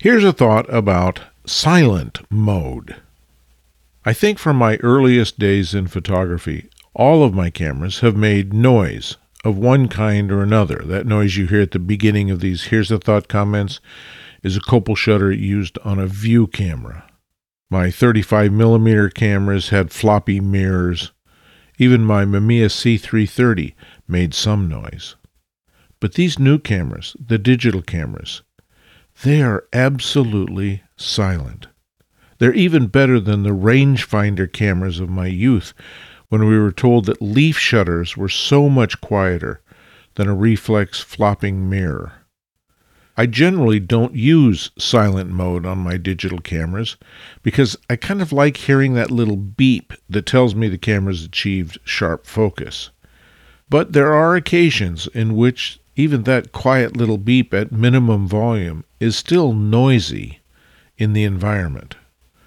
Here's a thought about silent mode. I think from my earliest days in photography, all of my cameras have made noise of one kind or another. That noise you hear at the beginning of these Here's a Thought comments is a Copal shutter used on a view camera. My 35mm cameras had floppy mirrors. Even my Mamiya C330 made some noise. But these new cameras, the digital cameras, they are absolutely silent. They're even better than the rangefinder cameras of my youth, when we were told that leaf shutters were so much quieter than a reflex flopping mirror. I generally don't use silent mode on my digital cameras because I kind of like hearing that little beep that tells me the camera's achieved sharp focus. But there are occasions in which even that quiet little beep at minimum volume is still noisy in the environment.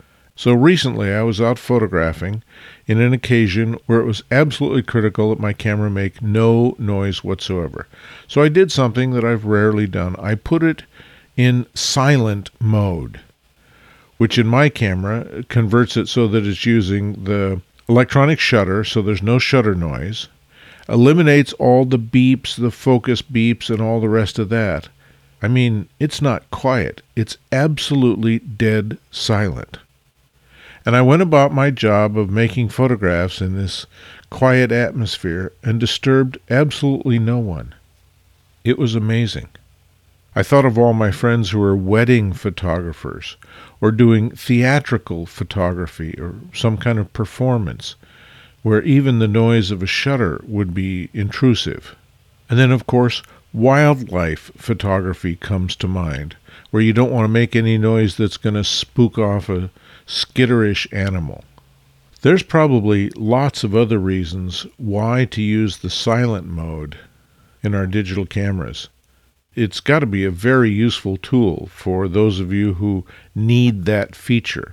So recently I was out photographing in an occasion where it was absolutely critical that my camera make no noise whatsoever. So I did something that I've rarely done. I put it in silent mode, which in my camera converts it so that it's using the electronic shutter, so there's no shutter noise, eliminates all the beeps, the focus beeps, and all the rest of that. I mean, it's not quiet. It's absolutely dead silent. And I went about my job of making photographs in this quiet atmosphere and disturbed absolutely no one. It was amazing. I thought of all my friends who are wedding photographers or doing theatrical photography or some kind of performance where even the noise of a shutter would be intrusive. And then, of course, wildlife photography comes to mind, where you don't want to make any noise that's going to spook off a skitterish animal. There's probably lots of other reasons why to use the silent mode in our digital cameras. It's got to be a very useful tool for those of you who need that feature.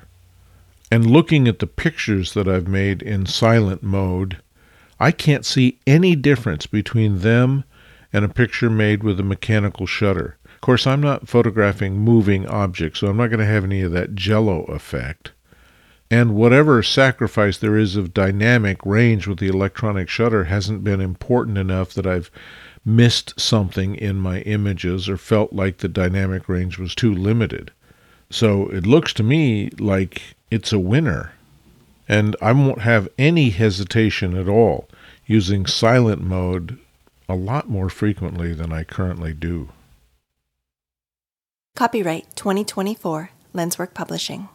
And looking at the pictures that I've made in silent mode, I can't see any difference between them and a picture made with a mechanical shutter. Of course, I'm not photographing moving objects, so I'm not going to have any of that jello effect. And whatever sacrifice there is of dynamic range with the electronic shutter hasn't been important enough that I've missed something in my images or felt like the dynamic range was too limited. So it looks to me like it's a winner. And I won't have any hesitation at all using silent mode a lot more frequently than I currently do. Copyright 2024, Lenswork Publishing.